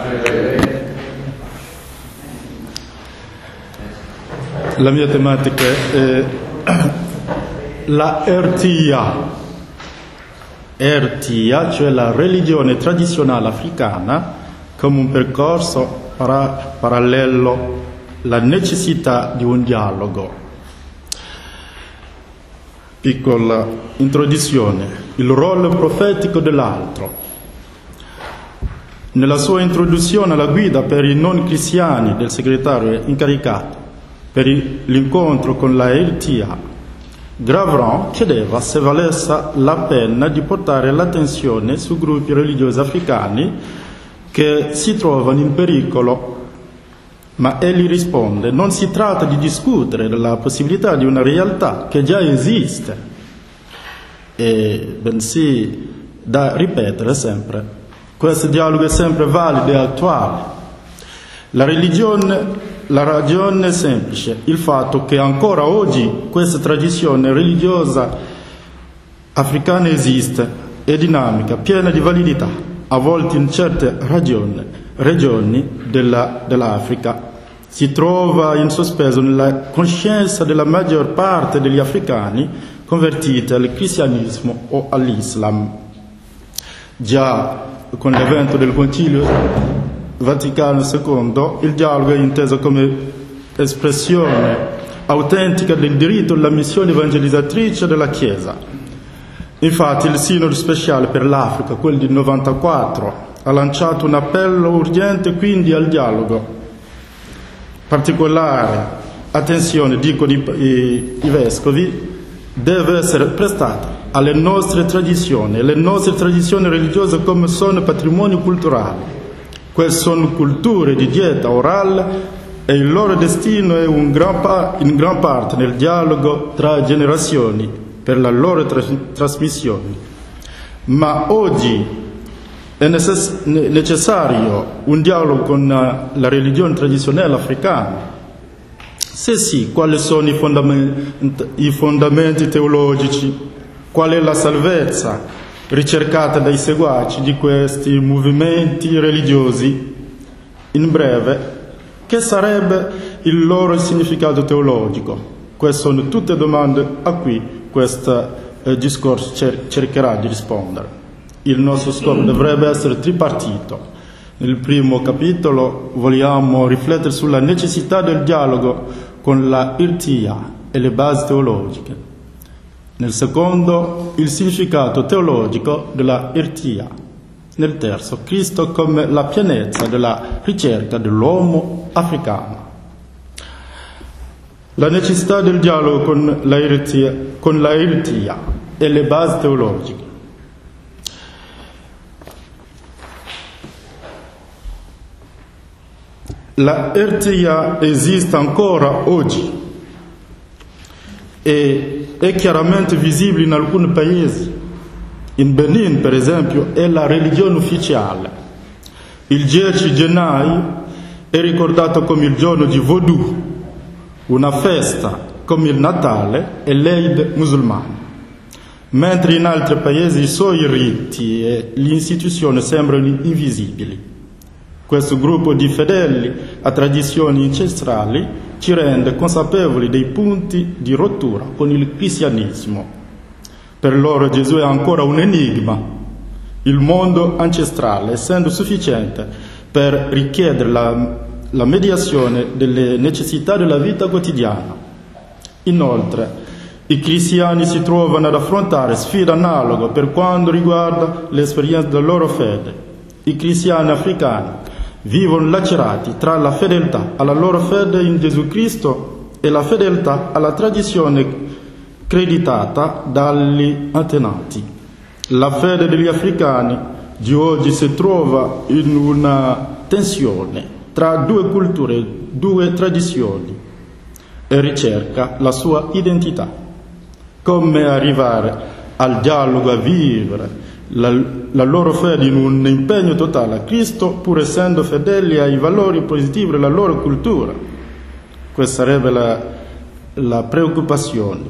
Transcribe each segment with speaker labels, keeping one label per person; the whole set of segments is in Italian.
Speaker 1: La mia tematica è la Ertia, cioè la religione tradizionale africana, come un percorso parallelo, la necessità di un dialogo. Piccola introduzione, il ruolo profetico dell'altro. Nella sua introduzione alla guida per i non cristiani del segretario incaricato per l'incontro con la Ertia, Gravron chiedeva se valesse la pena di portare l'attenzione su gruppi religiosi africani che si trovano in pericolo, ma egli risponde: non si tratta di discutere della possibilità di una realtà che già esiste, bensì da ripetere sempre. Questo dialogo è sempre valido e attuale. La ragione è semplice: il fatto che ancora oggi questa tradizione religiosa africana esiste, è dinamica, piena di validità, a volte in certe regioni dell'Africa si trova in sospeso nella coscienza della maggior parte degli africani convertiti al cristianesimo o all'Islam. Già con l'evento del Concilio Vaticano II, il dialogo è inteso come espressione autentica del diritto alla missione evangelizzatrice della Chiesa. Infatti il Sinodo speciale per l'Africa, quello del 94, ha lanciato un appello urgente quindi al dialogo. Particolare attenzione, dicono i vescovi, deve essere prestata alle nostre tradizioni. Le nostre tradizioni religiose come sono patrimonio culturale. Queste sono culture di dieta orale e il loro destino è in gran parte nel dialogo tra generazioni per la loro trasmissione. Ma oggi è necessario un dialogo con la religione tradizionale africana. Se sì, quali sono i fondamenti teologici? Qual è la salvezza ricercata dai seguaci di questi movimenti religiosi? In breve, che sarebbe il loro significato teologico? Queste sono tutte domande a cui questo discorso cercherà di rispondere. Il nostro scopo dovrebbe essere tripartito. Nel primo capitolo vogliamo riflettere sulla necessità del dialogo con la Ertia e le basi teologiche. Nel secondo, il significato teologico della Ertia. Nel terzo, Cristo come la pienezza della ricerca dell'uomo africano. La necessità del dialogo con la Ertia e le basi teologiche. La Ertia esiste ancora oggi e è chiaramente visibile in alcuni paesi. In Benin, per esempio, è la religione ufficiale. Il 10 gennaio è ricordato come il giorno di Vodou, una festa come il Natale e l'Eid musulmano, mentre in altri paesi i suoi riti e le istituzioni sembrano invisibili. Questo gruppo di fedeli a tradizioni ancestrali ci rende consapevoli dei punti di rottura con il cristianesimo. Per loro Gesù è ancora un enigma. Il mondo ancestrale, essendo sufficiente per richiedere la mediazione delle necessità della vita quotidiana. Inoltre, i cristiani si trovano ad affrontare sfide analoghe per quanto riguarda l'esperienza della loro fede. I cristiani africani vivono lacerati tra la fedeltà alla loro fede in Gesù Cristo e la fedeltà alla tradizione creditata dagli antenati. La fede degli africani di oggi si trova in una tensione tra due culture, due tradizioni e ricerca la sua identità. Come arrivare al dialogo, a vivere la loro fede in un impegno totale a Cristo, pur essendo fedeli ai valori positivi della loro cultura. Questa sarebbe la preoccupazione.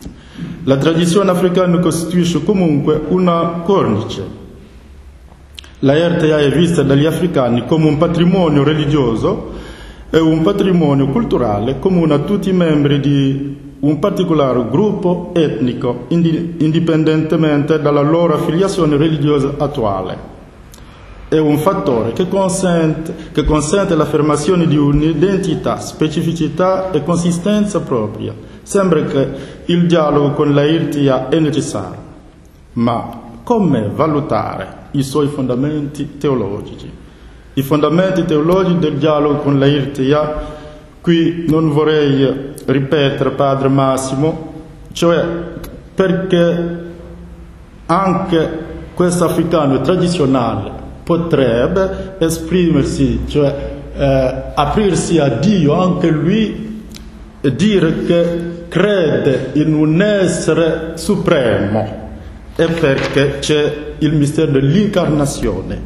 Speaker 1: La tradizione africana costituisce comunque una cornice La RTA è vista dagli africani come un patrimonio religioso e un patrimonio culturale comune a tutti i membri di un particolare gruppo etnico, indipendentemente dalla loro affiliazione religiosa attuale. È un fattore che consente l'affermazione di un'identità, specificità e consistenza propria. Sembra che il dialogo con la RTA è necessario, ma come valutare i suoi fondamenti teologici? I fondamenti teologici del dialogo con la RTA, qui non vorrei ripetere Padre Massimo, cioè perché anche questo africano tradizionale potrebbe esprimersi, cioè aprirsi a Dio, anche lui, e dire che crede in un essere supremo, e perché c'è il mistero dell'incarnazione.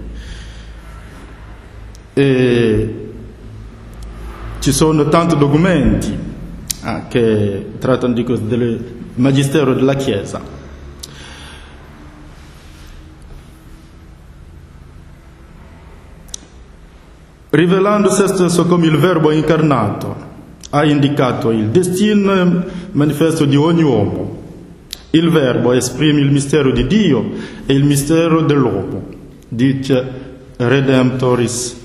Speaker 1: E ci sono tanti documenti che trattano del magistero della Chiesa. Rivelando se stesso come il Verbo incarnato, ha indicato il destino manifesto di ogni uomo. Il Verbo esprime il mistero di Dio e il mistero dell'uomo, dice Redemptor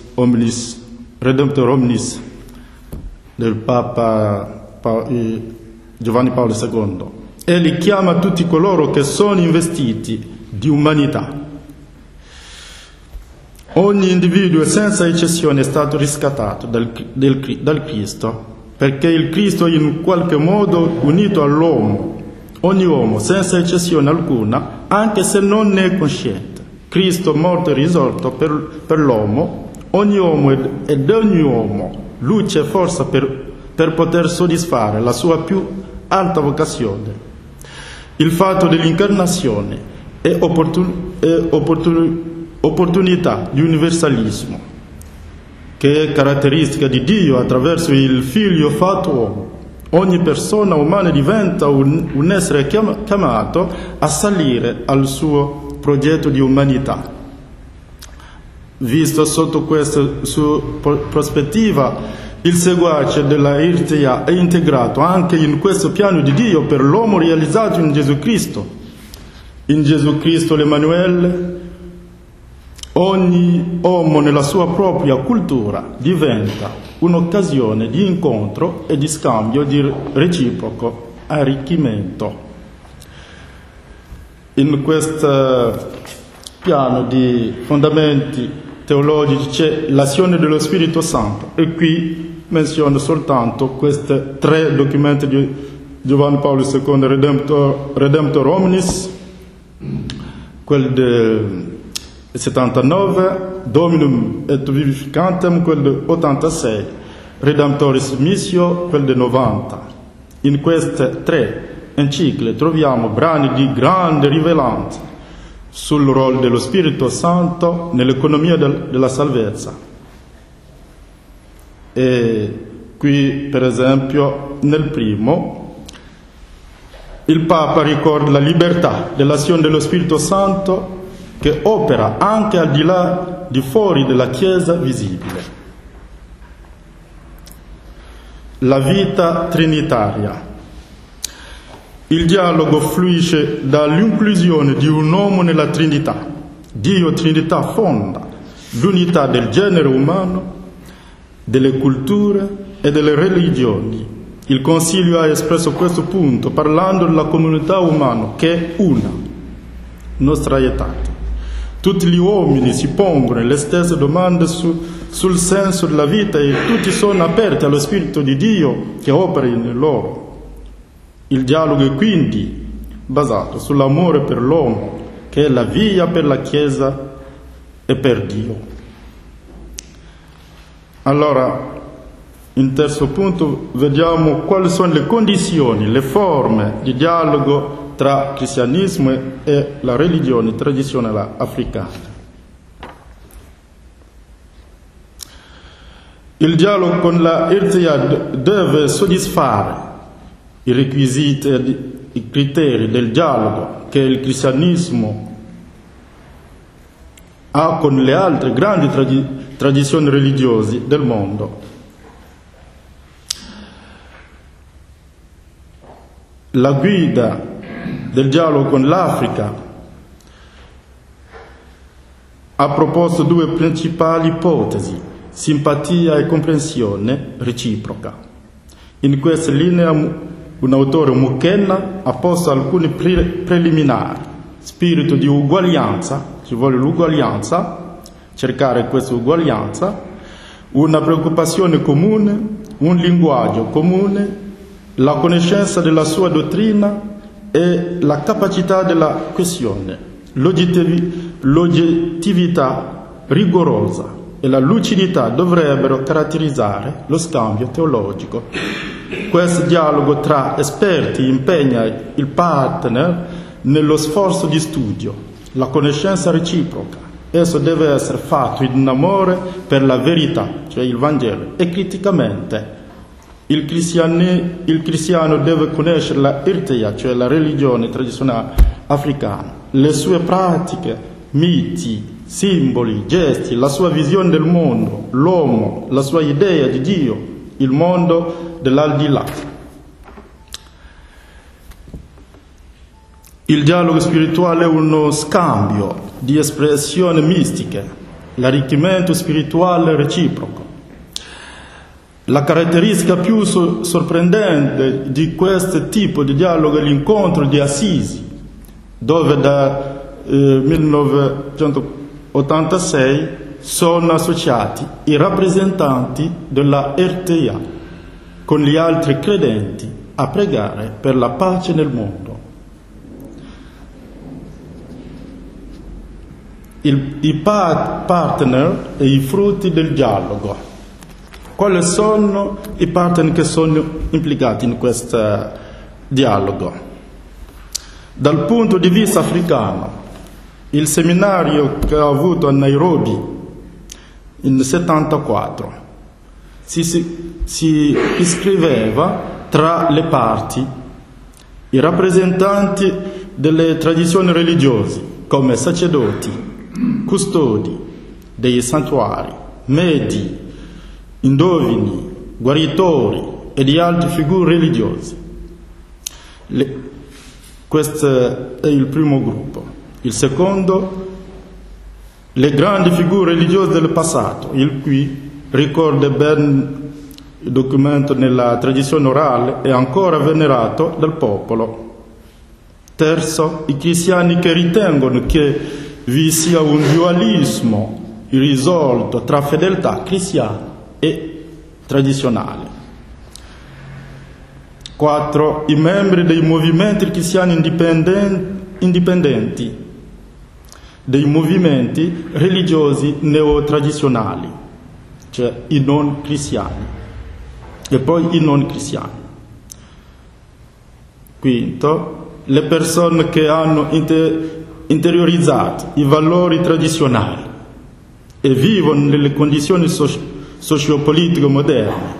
Speaker 1: omnis del Papa Giovanni Paolo II. Egli chiama tutti coloro che sono investiti di umanità. Ogni individuo senza eccezione è stato riscattato dal Cristo, perché il Cristo è in qualche modo unito all'uomo. Ogni uomo, senza eccezione alcuna, anche se non ne è cosciente. Cristo morto e risorto per l'uomo, ogni uomo ed ogni uomo, luce e forza per poter soddisfare la sua più alta vocazione. Il fatto dell'incarnazione è opportunità di universalismo, che è caratteristica di Dio attraverso il Figlio fatto uomo. Ogni persona umana diventa un essere chiamato a salire al suo progetto di umanità. Visto sotto questa prospettiva, il seguace della RTA è integrato anche in questo piano di Dio per l'uomo realizzato in Gesù Cristo. In Gesù Cristo l'Emanuele, ogni uomo nella sua propria cultura diventa un'occasione di incontro e di scambio di reciproco arricchimento. In questo piano di fondamenti teologici c'è l'azione dello Spirito Santo, e qui menziono soltanto questi 3 documenti di Giovanni Paolo II, Redemptor omnis, quel del 79, Dominum et Vivificantem, quel del 86, Redemptoris Missio, quel del 90. In queste 3 encicliche troviamo brani di grande rilevanza sul ruolo dello Spirito Santo nell'economia della salvezza. E qui, per esempio, nel primo, il Papa ricorda la libertà dell'azione dello Spirito Santo che opera anche al di là, di fuori della Chiesa visibile. La vita trinitaria. Il dialogo fluisce dall'inclusione di un uomo nella Trinità. Dio Trinità fonda l'unità del genere umano, delle culture e delle religioni. Il Concilio ha espresso questo punto parlando della comunità umana che è una, nostra età. Tutti gli uomini si pongono le stesse domande sul senso della vita e tutti sono aperti allo Spirito di Dio che opera in loro. Il dialogo è quindi basato sull'amore per l'uomo, che è la via per la Chiesa e per Dio. Allora, in terzo punto, vediamo quali sono le condizioni, le forme di dialogo tra cristianesimo e la religione tradizionale africana. Il dialogo con la RTA deve soddisfare i requisiti e i criteri del dialogo che il cristianesimo ha con le altre grandi tradizioni religiose del mondo. La guida del dialogo con l'Africa ha proposto due principali ipotesi: simpatia e comprensione reciproca. In questa linea un autore Mukenna ha posto alcuni preliminari: spirito di uguaglianza, ci vuole l'uguaglianza, cercare questa uguaglianza, una preoccupazione comune, un linguaggio comune, la conoscenza della sua dottrina e la capacità della questione, l'oggettività rigorosa e la lucidità dovrebbero caratterizzare lo scambio teologico. Questo dialogo tra esperti impegna il partner nello sforzo di studio, la conoscenza reciproca. Esso deve essere fatto in amore per la verità, cioè il Vangelo, e criticamente. Il cristiano deve conoscere la irteia, cioè la religione tradizionale africana, le sue pratiche, miti, simboli, gesti, la sua visione del mondo, l'uomo, la sua idea di Dio, il mondo dell'aldilà. Il dialogo spirituale è uno scambio di espressioni mistiche, l'arricchimento spirituale reciproco. La caratteristica più sorprendente di questo tipo di dialogo è l'incontro di Assisi, dove da 1986 sono associati i rappresentanti della RTA con gli altri credenti a pregare per la pace nel mondo. I partner e i frutti del dialogo. Quali sono i partner che sono implicati in questo dialogo? Dal punto di vista africano, il seminario che ho avuto a Nairobi nel 1974 si iscriveva tra le parti i rappresentanti delle tradizioni religiose come sacerdoti, custodi dei santuari, medi, indovini, guaritori e di altre figure religiose. Questo è il primo gruppo. Il secondo, le grandi figure religiose del passato, il cui ricorda ben il documento nella tradizione orale è ancora venerato dal popolo. Terzo, i cristiani che ritengono che vi sia un dualismo irrisolto tra fedeltà cristiana e tradizionale. 4. I membri dei movimenti cristiani indipendenti, dei movimenti religiosi neotradizionali, cioè i non cristiani, e poi i non cristiani. Quinto, le persone che hanno interiorizzato i valori tradizionali e vivono nelle condizioni sociopolitiche moderne.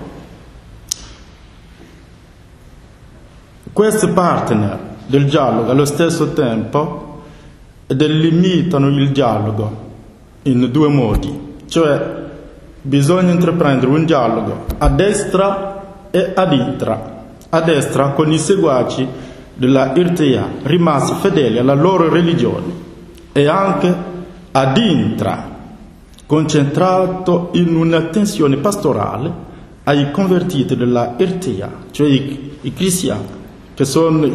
Speaker 1: Questi partner del dialogo allo stesso tempo delimitano il dialogo in due modi, cioè bisogna intraprendere un dialogo a destra e a sinistra. A destra con i seguaci della RTA rimasti fedeli alla loro religione e anche a sinistra concentrato in un'attenzione pastorale ai convertiti della RTA, cioè i cristiani che sono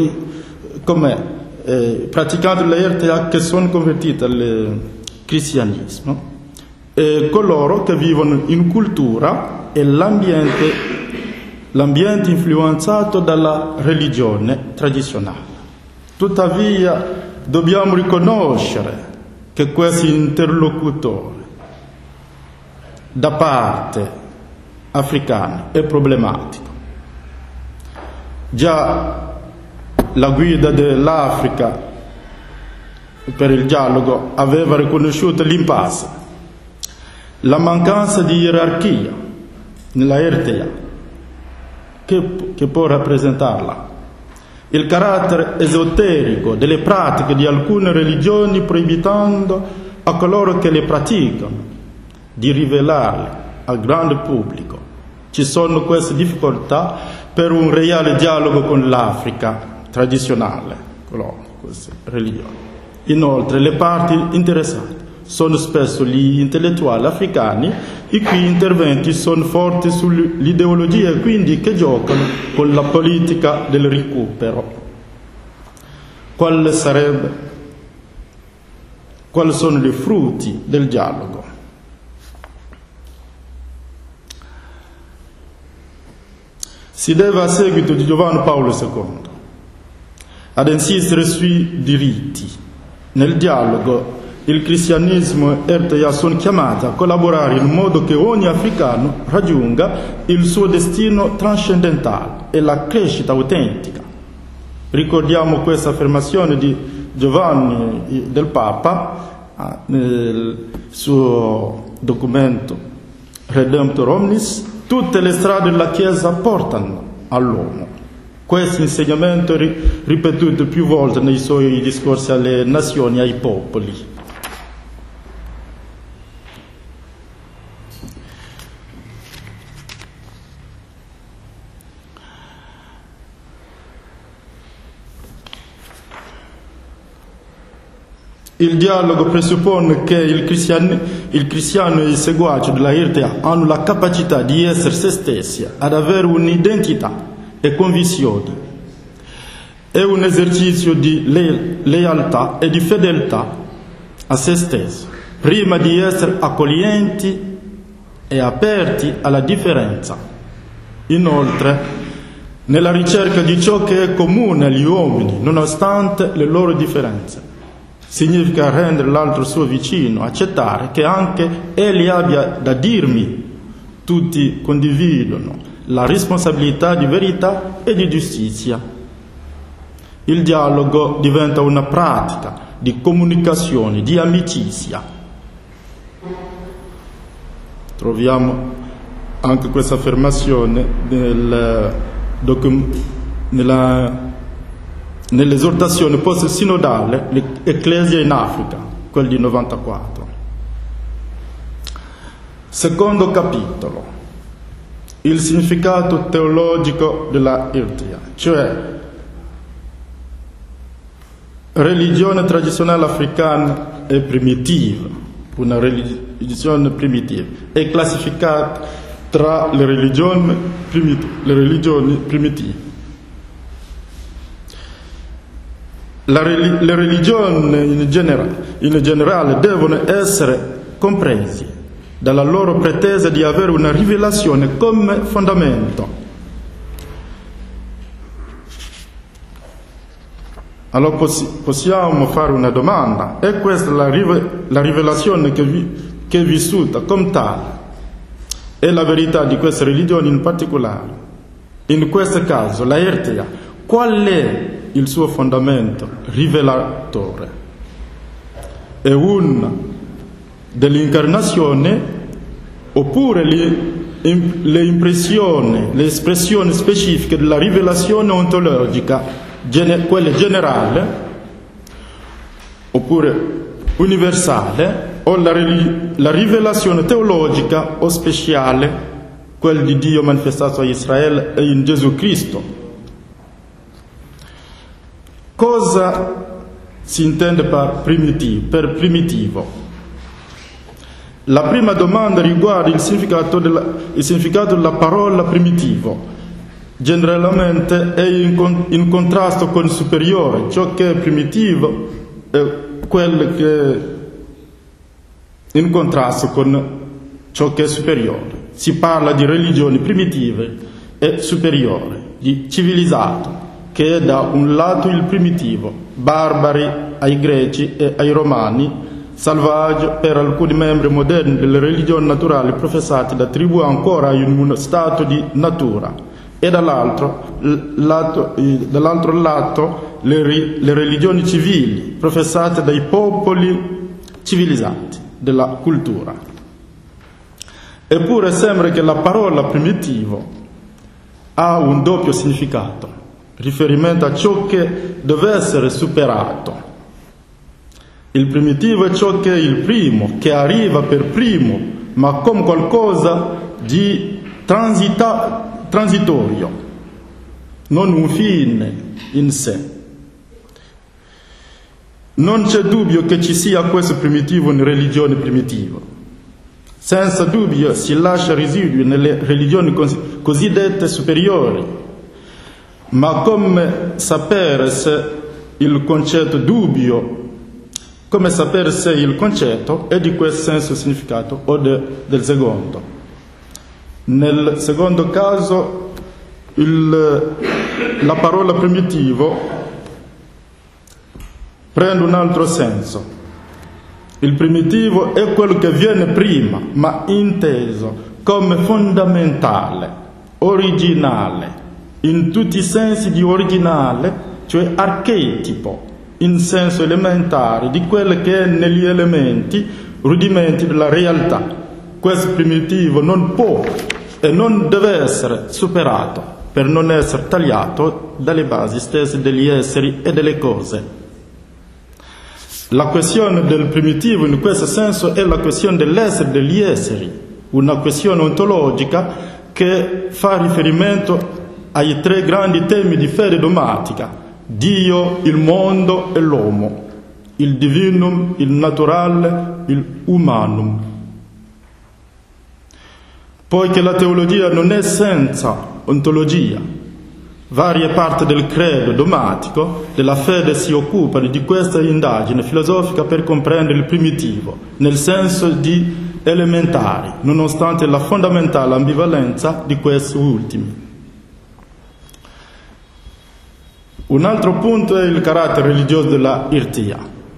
Speaker 1: praticanti della RTA che sono convertiti al cristianesimo, e coloro che vivono in cultura e l'ambiente influenzato dalla religione tradizionale. Tuttavia dobbiamo riconoscere che questo interlocutore da parte africana è problematico. Già la guida dell'Africa per il dialogo aveva riconosciuto l'impasse, la mancanza di gerarchia nella RTA che può rappresentarla, il carattere esoterico delle pratiche di alcune religioni proibendo a coloro che le praticano di rivelarle al grande pubblico. Ci sono queste difficoltà per un reale dialogo con l'Africa tradizionale, con queste religioni. Inoltre le parti interessate sono spesso gli intellettuali africani, i cui interventi sono forti sull'ideologia e quindi che giocano con la politica del recupero. Quali sono i frutti del dialogo? Si deve a seguito di Giovanni Paolo II ad insistere sui diritti. Nel dialogo il cristianesimo e l'RTA sono chiamati a collaborare in modo che ogni africano raggiunga il suo destino trascendentale e la crescita autentica. Ricordiamo questa affermazione di Giovanni del Papa nel suo documento Redemptor Omnis: tutte le strade della Chiesa portano all'uomo. Questo insegnamento è ripetuto più volte nei suoi discorsi alle nazioni e ai popoli. Il dialogo presuppone che il cristiano e i seguaci della RTA hanno la capacità di essere se stessi, ad avere un'identità e convinzioni. È un esercizio di lealtà e di fedeltà a se stesso, prima di essere accoglienti e aperti alla differenza. Inoltre, nella ricerca di ciò che è comune agli uomini, nonostante le loro differenze. Significa rendere l'altro suo vicino, accettare che anche egli abbia da dirmi. Tutti condividono la responsabilità di verità e di giustizia. Il dialogo diventa una pratica di comunicazione, di amicizia. Troviamo anche questa affermazione nell'esortazione post-sinodale l'Ecclesia in Africa, quel di 94. Secondo capitolo, il significato teologico della RTA, cioè religione tradizionale africana è primitiva, una religione primitiva, è classificata tra le religioni primitive. Le religioni in generale devono essere compresi dalla loro pretesa di avere una rivelazione come fondamento. Allora possiamo fare una domanda: è questa la rivelazione che è vissuta come tale? È la verità di queste religioni in particolare? In questo caso la RTA, qual è il suo fondamento rivelatore? È una dell'incarnazione oppure le impressioni, le espressioni specifiche della rivelazione ontologica, quella generale oppure universale, o la rivelazione teologica o speciale, quella di Dio manifestato a Israele e in Gesù Cristo. Cosa si intende per primitivo? La prima domanda riguarda il significato della parola primitivo. Generalmente è in contrasto con il superiore. Ciò che è primitivo è quello che è in contrasto con ciò che è superiore. Si parla di religioni primitive e superiori, di civilizzato, che è da un lato il primitivo, barbari ai greci e ai romani, selvaggio per alcuni membri moderni delle religioni naturali professate da tribù ancora in uno stato di natura, e dall'altro lato le religioni civili professate dai popoli civilizzati della cultura. Eppure sembra che la parola primitivo ha un doppio significato, riferimento a ciò che deve essere superato. Il primitivo è ciò che è il primo, che arriva per primo, ma come qualcosa di transitorio, non un fine in sé. Non c'è dubbio che ci sia questo primitivo in religione primitiva. Senza dubbio si lascia residui nelle religioni cosiddette superiori, ma come sapere se il concetto dubbio, come sapere se il concetto è di questo senso significato o del secondo. Nel secondo caso la parola primitivo prende un altro senso. Il primitivo è quello che viene prima, ma inteso come fondamentale, originale, in tutti i sensi di originale, cioè archetipo, in senso elementare di quello che è negli elementi, rudimenti della realtà. Questo primitivo non può e non deve essere superato per non essere tagliato dalle basi stesse degli esseri e delle cose. La questione del primitivo in questo senso è la questione dell'essere degli esseri, una questione ontologica che fa riferimento ai tre grandi temi di fede dogmatica: Dio, il mondo e l'uomo, il divinum, il naturale, il humanum. Poiché la teologia non è senza ontologia, varie parti del credo dogmatico della fede si occupano di questa indagine filosofica per comprendere il primitivo, nel senso di elementari, nonostante la fondamentale ambivalenza di questi ultimi. Un altro punto è il carattere religioso della irtia.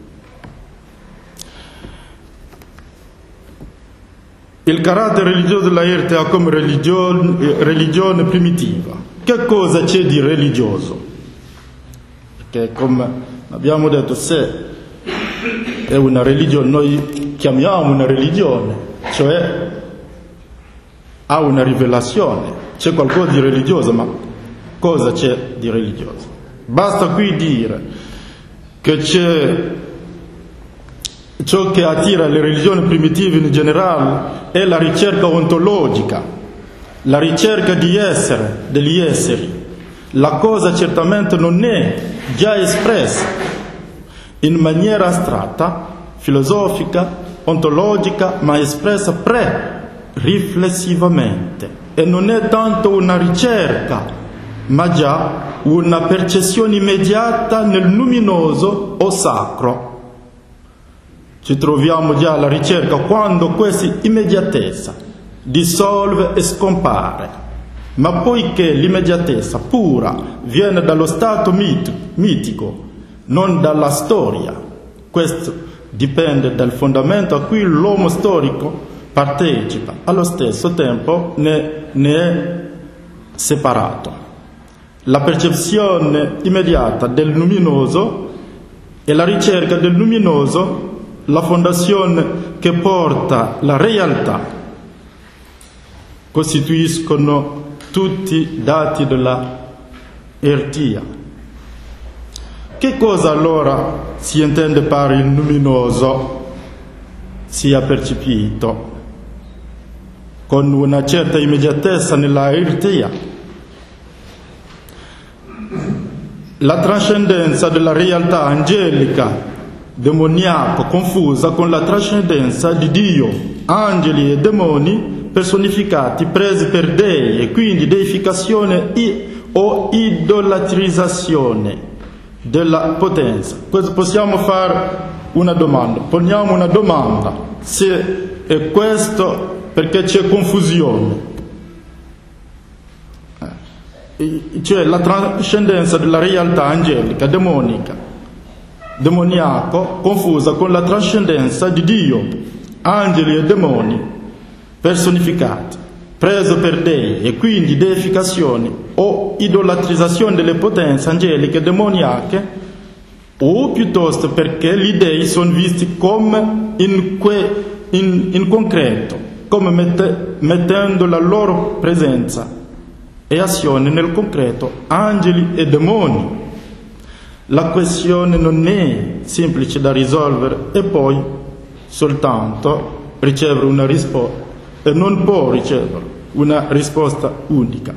Speaker 1: Il carattere religioso della irtia come religione primitiva. Che cosa c'è di religioso? Perché, come abbiamo detto, se è una religione, noi chiamiamo una religione, cioè ha una rivelazione, c'è qualcosa di religioso, ma cosa c'è di religioso? Basta qui dire che c'è ciò che attira le religioni primitive in generale è la ricerca ontologica, la ricerca di essere, degli esseri. La cosa certamente non è già espressa in maniera astratta, filosofica, ontologica, ma espressa riflessivamente. E non è tanto una ricerca, ma già una percezione immediata nel luminoso o sacro. Ci troviamo già alla ricerca quando questa immediatezza dissolve e scompare, ma poiché l'immediatezza pura viene dallo stato mitico, non dalla storia, questo dipende dal fondamento a cui l'uomo storico partecipa, allo stesso tempo ne è separato. La percezione immediata del luminoso e la ricerca del luminoso, la fondazione che porta la realtà, costituiscono tutti dati della ertia. Che cosa allora si intende per il luminoso sia percepito con una certa immediatezza nella ertia? La trascendenza della realtà angelica, demoniaco, confusa con la trascendenza di Dio, angeli e demoni personificati, presi per dei, e quindi deificazione o idolatrizzazione della potenza. Possiamo fare una domanda, poniamo una domanda: se è questo perché c'è confusione, cioè la trascendenza della realtà angelica, demoniaco, confusa con la trascendenza di Dio, angeli e demoni personificati, preso per dei, e quindi deificazione o idolatrizzazione delle potenze angeliche e demoniache, o piuttosto perché gli dei sono visti come in concreto, come mettendo la loro presenza e azione nel concreto, angeli e demoni. la questione non è semplice da risolvere e poi soltanto ricevere una risposta, e non può ricevere una risposta unica.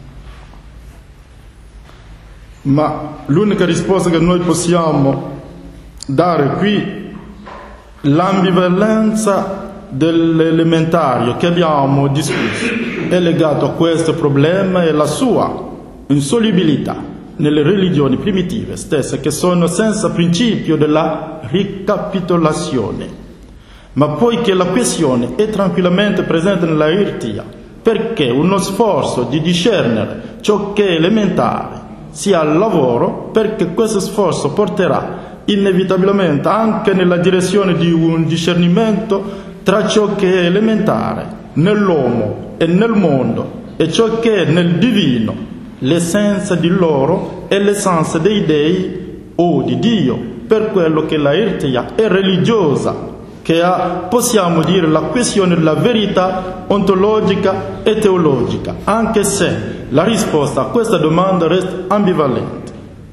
Speaker 1: Ma l'unica risposta che noi possiamo dare qui, l'ambivalenza dell'elementario che abbiamo discusso, è legato a questo problema e la sua insolubilità nelle religioni primitive stesse, che sono senza principio della ricapitolazione. Ma poiché la questione è tranquillamente presente nella Irtia, perché uno sforzo di discernere ciò che è elementare sia al lavoro, perché questo sforzo porterà inevitabilmente anche nella direzione di un discernimento tra ciò che è elementare nell'uomo e nel mondo e ciò che è nel divino, l'essenza di loro e l'essenza dei dei o di Dio, per quello che la Irtia è religiosa, che ha, possiamo dire, la questione della verità ontologica e teologica, anche se la risposta a questa domanda resta ambivalente.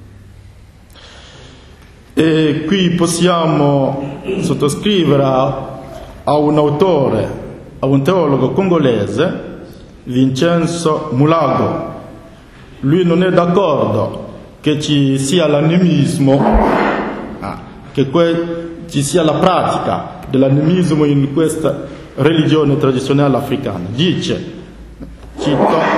Speaker 1: E qui possiamo sottoscrivere a un autore, a un teologo congolese, Vincenzo Mulago. Lui non è d'accordo che ci sia l'animismo, che ci sia la pratica dell'animismo in questa religione tradizionale africana. Dice, cito,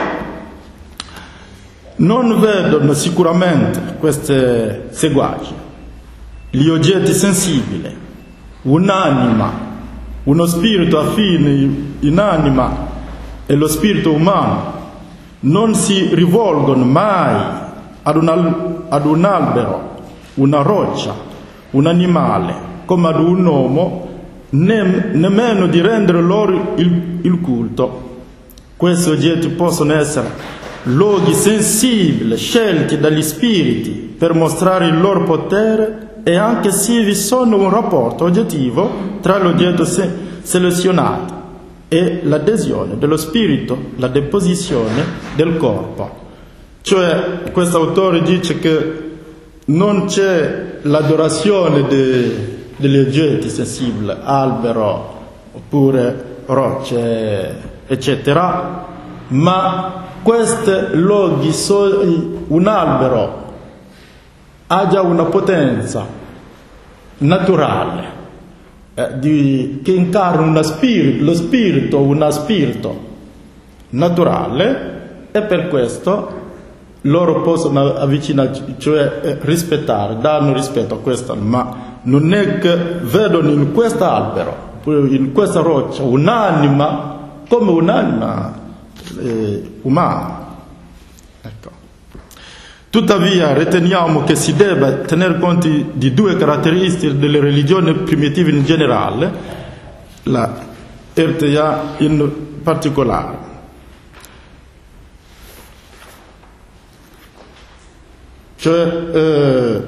Speaker 1: non vedono sicuramente queste seguaci gli oggetti sensibili, un'anima, uno spirito affine in anima e lo spirito umano non si rivolgono mai ad un albero, una roccia, un animale, come ad un uomo, nemmeno di rendere loro il culto. Questi oggetti possono essere luoghi sensibili scelti dagli spiriti per mostrare il loro potere, e anche se vi sono un rapporto oggettivo tra l'oggetto selezionato e l'adesione dello spirito, la deposizione del corpo. Cioè, questo autore dice che non c'è l'adorazione degli oggetti sensibili, albero oppure rocce, eccetera, ma questi luoghi, un albero ha già una potenza naturale che incarna lo spirito, un spirito naturale, e per questo loro possono avvicinarsi, cioè rispettare, danno rispetto a questo, ma non è che vedono in questo albero, in questa roccia, un'anima come un'anima umana. Ecco. Tuttavia riteniamo che si debba tener conto di due caratteristiche delle religioni primitive in generale, la RTA in particolare. Cioè,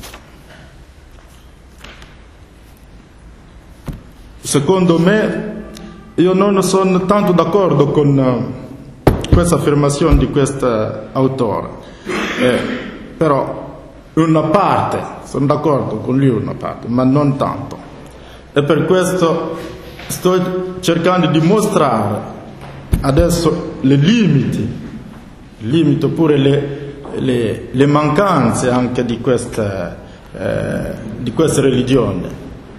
Speaker 1: secondo me, io non sono tanto d'accordo con questa affermazione di questo autore, però una parte, sono d'accordo con lui una parte, ma non tanto. E per questo sto cercando di mostrare adesso le limiti oppure le mancanze anche di questa religione.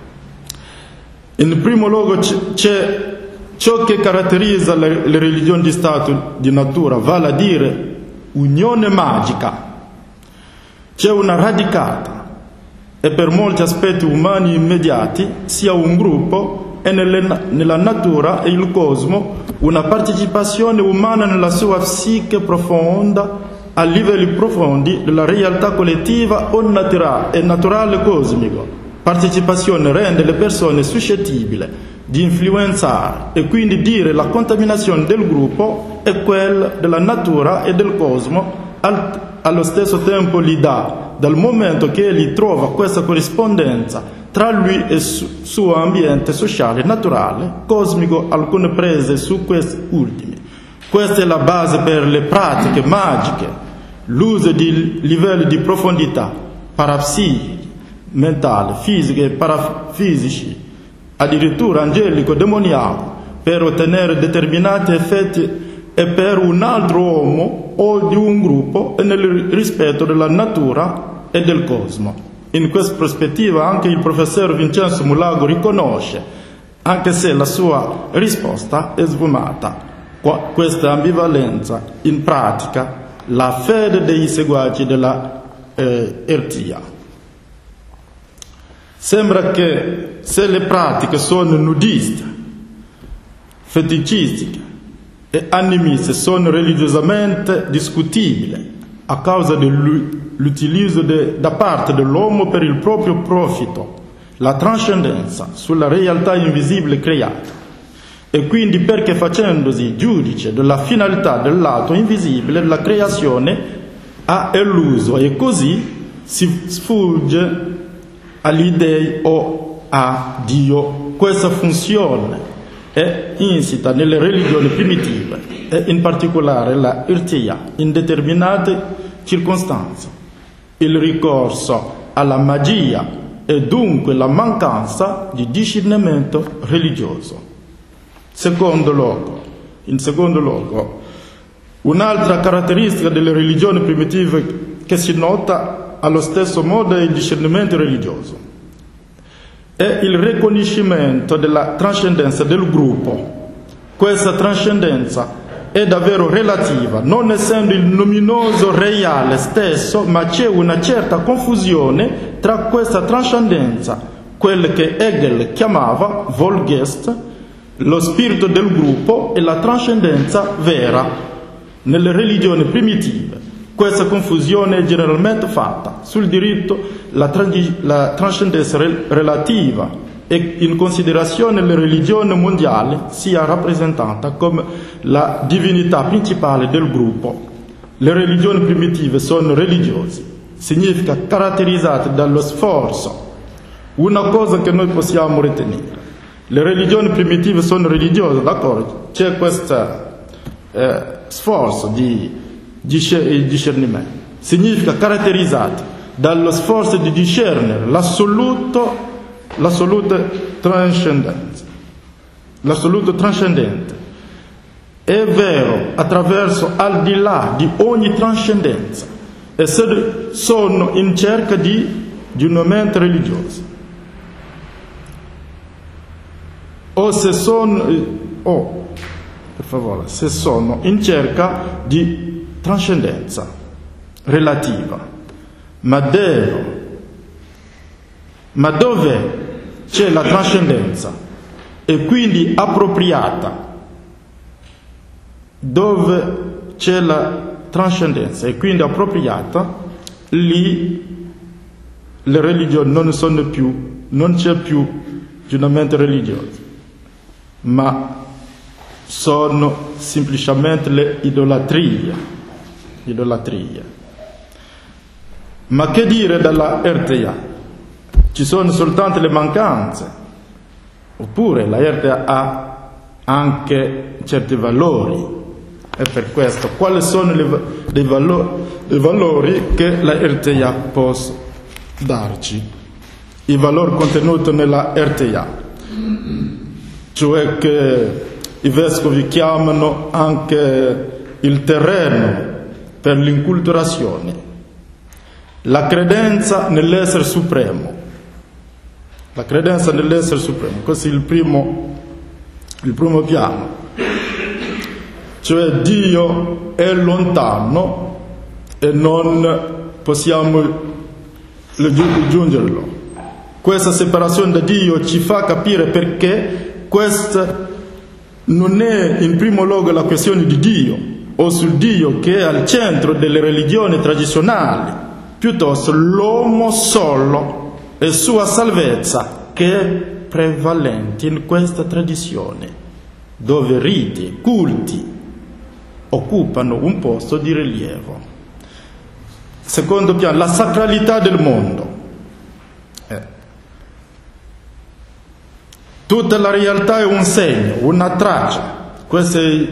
Speaker 1: In primo luogo c'è ciò che caratterizza le religioni di Stato di natura, vale a dire unione magica. C'è una radicata e per molti aspetti umani immediati sia un gruppo e nella natura e il cosmo una partecipazione umana nella sua psiche profonda a livelli profondi della realtà collettiva o naturale cosmico. Partecipazione rende le persone suscettibili di influenzare e quindi dire la contaminazione del gruppo e quella della natura e del cosmo allo stesso tempo li dà, dal momento che egli trova questa corrispondenza tra lui e suo ambiente sociale, naturale, cosmico, alcune prese su questi ultimi. Questa è la base per le pratiche magiche, l'uso di livelli di profondità, parapsichici, mentali, fisiche e parafisici, addirittura angelico-demoniaco, per ottenere determinati effetti e per un altro uomo o di un gruppo e nel rispetto della natura e del cosmo. In questa prospettiva anche il professor Vincenzo Mulago riconosce, anche se la sua risposta è sfumata, questa ambivalenza in pratica, la fede dei seguaci della eresia. Sembra che se le pratiche sono nudiste, feticistiche e animiste, sono religiosamente discutibili a causa dell'utilizzo da parte dell'uomo per il proprio profitto, la trascendenza sulla realtà invisibile creata, e quindi perché facendosi giudice della finalità dell'atto invisibile della creazione ha eluso e così si sfugge agli dei o a Dio. Questa funzione è insita nelle religioni primitive e in particolare la eresia in determinate circostanze. Il ricorso alla magia e dunque la mancanza di discernimento religioso. In secondo luogo, un'altra caratteristica delle religioni primitive che si nota allo stesso modo è il discernimento religioso. È il riconoscimento della trascendenza del gruppo. Questa trascendenza è davvero relativa, non essendo il luminoso reale stesso, ma c'è una certa confusione tra questa trascendenza, quella che Hegel chiamava Volgeist, lo spirito del gruppo, e la trascendenza vera. Nelle religioni primitive questa confusione è generalmente fatta. Sul diritto la trascendenza relativa e in considerazione le religioni mondiali sia rappresentata come la divinità principale del gruppo. Le religioni primitive sono religiose, significa caratterizzate dallo sforzo. Una cosa che noi possiamo ritenere: le religioni primitive sono religiose, d'accordo? C'è questo sforzo di discernimento. Significa caratterizzate dallo sforzo di discernere l'assoluto trascendenza. L'assoluto trascendente è vero attraverso al di là di ogni trascendenza, e sono in cerca di una mente religiosa. Se sono in cerca di trascendenza relativa, ma dove c'è la trascendenza e quindi appropriata, dove c'è la trascendenza e quindi appropriata, lì le religioni non c'è più una mente religiosa, ma sono semplicemente le idolatrie. Ma che dire della eresia? Ci sono soltanto le mancanze, oppure la eresia ha anche certi valori? E per questo, quali sono i valori che la eresia può darci? I valori contenuti nella eresia, cioè che i vescovi chiamano anche il terreno per l'inculturazione, la credenza nell'essere supremo. Questo è il primo piano. Cioè Dio è lontano e non possiamo raggiungerlo. Questa separazione da Dio ci fa capire perché questa non è in primo luogo la questione di Dio o sul Dio che è al centro delle religioni tradizionali, piuttosto l'uomo solo e sua salvezza che è prevalente in questa tradizione, dove riti e culti occupano un posto di rilievo. Secondo piano, la sacralità del mondo. Tutta la realtà è un segno, una traccia. Questo è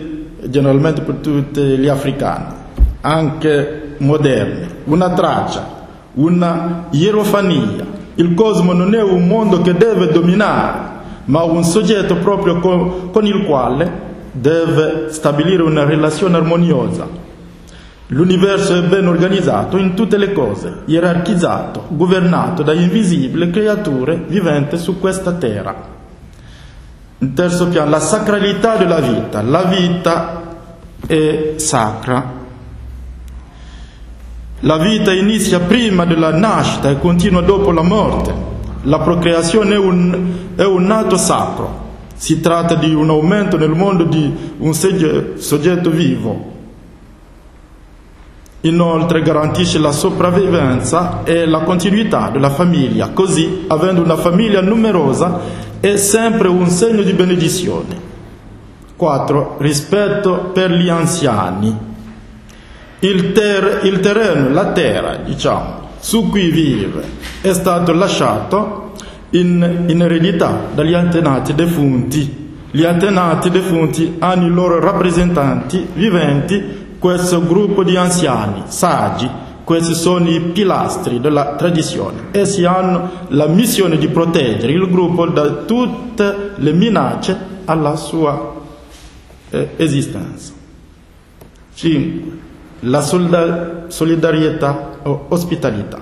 Speaker 1: generalmente per tutti gli africani, anche moderni. Una traccia, una ierofania. Il cosmo non è un mondo che deve dominare, ma un soggetto proprio con il quale deve stabilire una relazione armoniosa. L'universo è ben organizzato in tutte le cose, gerarchizzato, governato da invisibili creature viventi su questa terra. In terzo piano, la sacralità della vita. La vita è sacra. La vita inizia prima della nascita e continua dopo la morte. La procreazione è un atto sacro. Si tratta di un aumento nel mondo di un soggetto vivo. Inoltre garantisce la sopravvivenza e la continuità della famiglia. Così, avendo una famiglia numerosa, è sempre un segno di benedizione. 4. Rispetto per gli anziani. Il terreno, la terra, su cui vive, è stato lasciato in eredità dagli antenati defunti. Gli antenati defunti hanno i loro rappresentanti viventi, questo gruppo di anziani, saggi. Questi sono i pilastri della tradizione. Essi hanno la missione di proteggere il gruppo da tutte le minacce alla sua esistenza. 5. La solidarietà o ospitalità.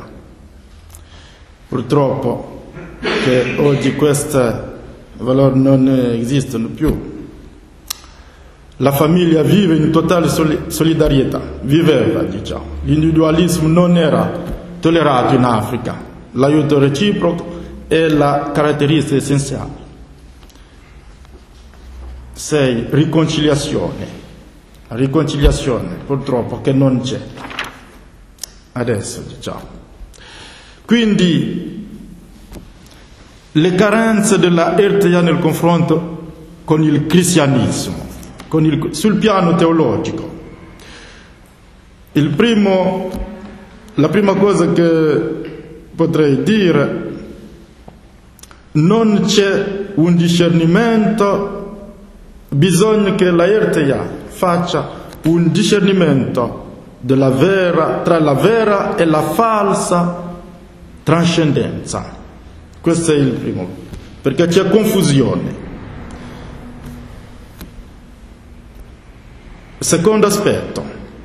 Speaker 1: Purtroppo che oggi questi valori non esistono più. La famiglia vive in totale solidarietà, viveva, L'individualismo non era tollerato in Africa. L'aiuto reciproco è la caratteristica essenziale. 6. Riconciliazione. La riconciliazione, purtroppo, che non c'è. Adesso, Quindi, le carenze della RTA nel confronto con il cristianesimo, sul piano teologico. La prima cosa che potrei dire, non c'è un discernimento, bisogna che la RTA faccia un discernimento tra la vera e la falsa trascendenza. Questo è il primo, perché c'è confusione. Secondo aspetto,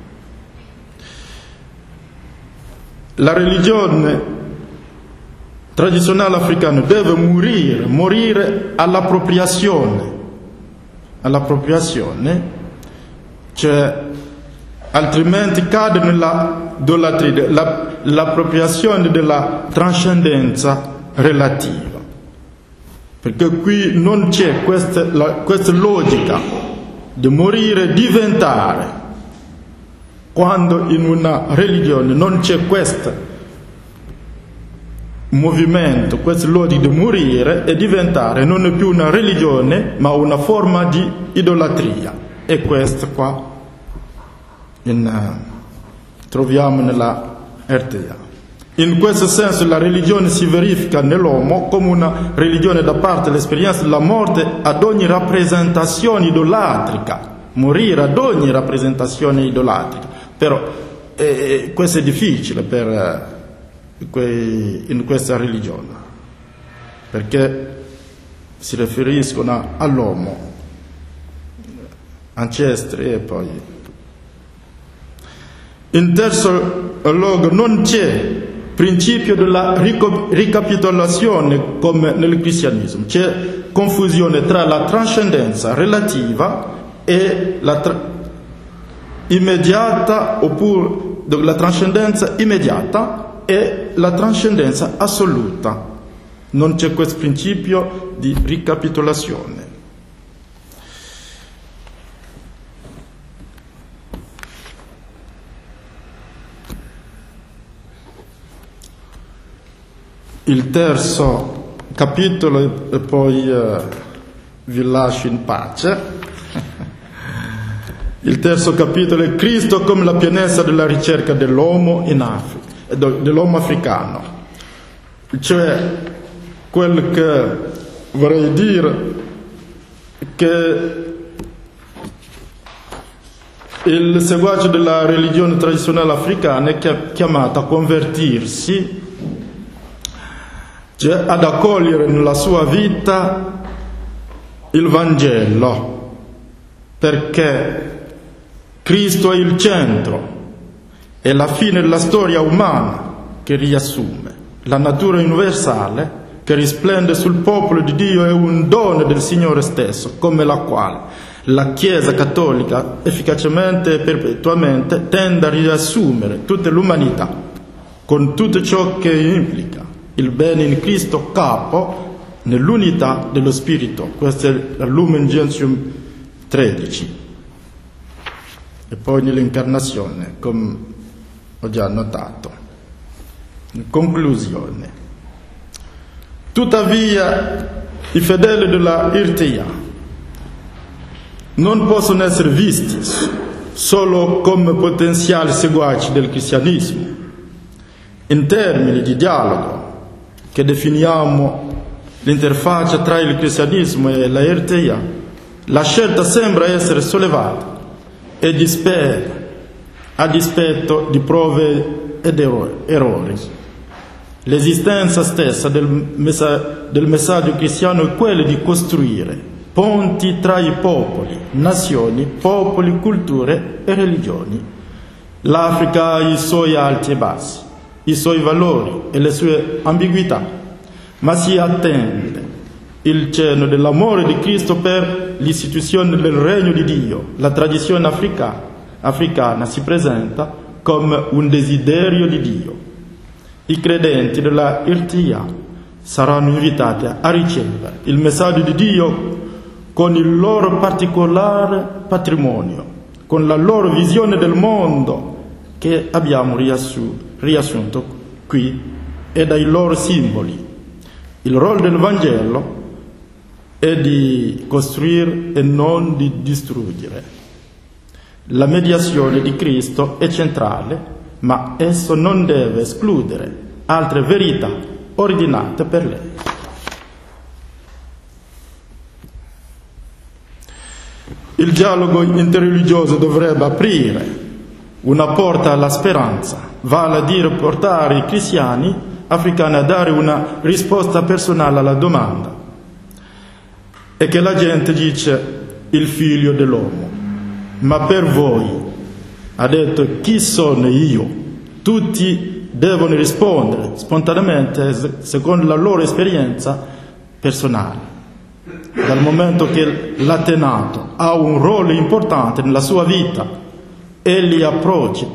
Speaker 1: la religione tradizionale africana deve morire all'appropriazione, cioè altrimenti cade nella idolatria, l'appropriazione della trascendenza relativa, perché qui non c'è questa logica di morire e diventare, quando in una religione non c'è questo movimento, questo logica di morire e diventare, non è più una religione ma una forma di idolatria. E questo qua troviamo nella RTA. In questo senso la religione si verifica nell'uomo come una religione da parte dell'esperienza della morte ad ogni rappresentazione idolatrica, morire ad ogni rappresentazione idolatrica. Però questo è difficile in questa religione, perché si riferiscono all'uomo, ancestri e poi. In terzo luogo, non c'è principio della ricapitolazione come nel cristianesimo. C'è confusione tra la trascendenza relativa e la immediata, oppure la trascendenza immediata e la trascendenza assoluta. Non c'è questo principio di ricapitolazione. Il terzo capitolo, e poi vi lascio in pace. Il terzo capitolo è Cristo come la pienezza della ricerca dell'uomo in Africa, dell'uomo africano. Cioè, quel che vorrei dire che Il seguace della religione tradizionale africana è chiamato a convertirsi, cioè ad accogliere nella sua vita il Vangelo, perché Cristo è il centro, è la fine della storia umana che riassume la natura universale che risplende sul popolo di Dio, è un dono del Signore stesso, come la quale la Chiesa cattolica efficacemente e perpetuamente tende a riassumere tutta l'umanità, con tutto ciò che implica il bene in Cristo capo, nell'unità dello Spirito. Questo è la Lumen Gentium 13. E poi nell'incarnazione, come ho già notato. In conclusione, tuttavia i fedeli della RTA non possono essere visti solo come potenziali seguaci del cristianesimo. In termini di dialogo, che definiamo l'interfaccia tra il cristianesimo e la RTA, la scelta sembra essere sollevata e a dispetto di prove ed errori. L'esistenza stessa del messaggio cristiano è quella di costruire ponti tra i popoli, nazioni, popoli, culture e religioni. L'Africa ha i suoi alti e bassi, i suoi valori e le sue ambiguità, ma si attende il cenno dell'amore di Cristo per l'istituzione del regno di Dio. La tradizione africana si presenta come un desiderio di Dio. I credenti della RTA saranno invitati a ricevere il messaggio di Dio con il loro particolare patrimonio, con la loro visione del mondo che abbiamo riassunto qui e dai loro simboli. Il ruolo del Vangelo è di costruire e non di distruggere. La mediazione di Cristo è centrale, ma esso non deve escludere altre verità ordinate per lei. Il dialogo interreligioso dovrebbe aprire una porta alla speranza, vale a dire portare i cristiani africani a dare una risposta personale alla domanda. E che la gente dice il figlio dell'uomo, ma per voi, ha detto, chi sono io? Tutti devono rispondere spontaneamente secondo la loro esperienza personale. Dal momento che l'antenato ha un ruolo importante nella sua vita e gli approcci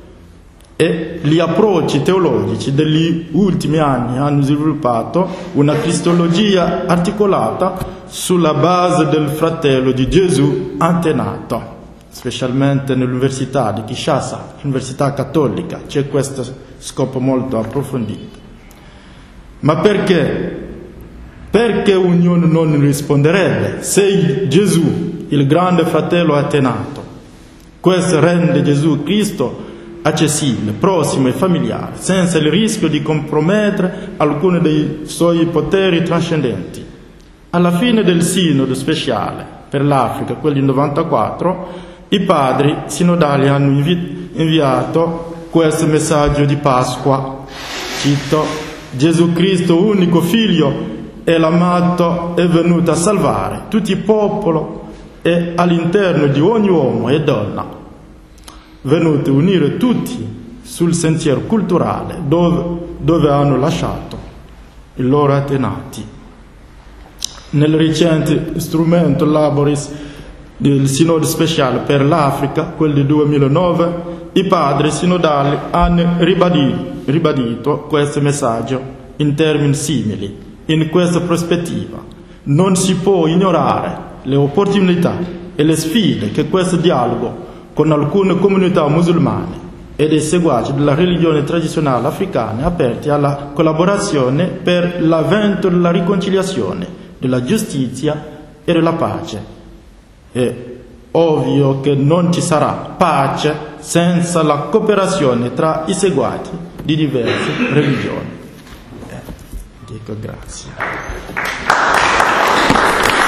Speaker 1: teologici degli ultimi anni hanno sviluppato una cristologia articolata sulla base del fratello di Gesù antenato, specialmente nell'università di Kinshasa, l'università cattolica, c'è questo scopo molto approfondito. Ma perché? Perché ognuno non risponderebbe se Gesù, il grande fratello antenato? Questo rende Gesù Cristo accessibile, prossimo e familiare, senza il rischio di compromettere alcuni dei suoi poteri trascendenti. Alla fine del sinodo speciale per l'Africa, quello del 94, i padri sinodali hanno inviato questo messaggio di Pasqua. Cito: Gesù Cristo, unico figlio, e l'amato è venuto a salvare tutto il popolo e all'interno di ogni uomo e donna, venuto a unire tutti sul sentiero culturale dove hanno lasciato i loro antenati. Nel recente strumento Laboris del Sinodo speciale per l'Africa, quello del 2009, i padri sinodali hanno ribadito questo messaggio in termini simili. In questa prospettiva non si può ignorare le opportunità e le sfide che questo dialogo con alcune comunità musulmane e dei seguaci della religione tradizionale africana aperti alla collaborazione per l'avvento della riconciliazione, della giustizia e della pace. È ovvio che non ci sarà pace senza la cooperazione tra i seguaci di diverse religioni. Dico grazie.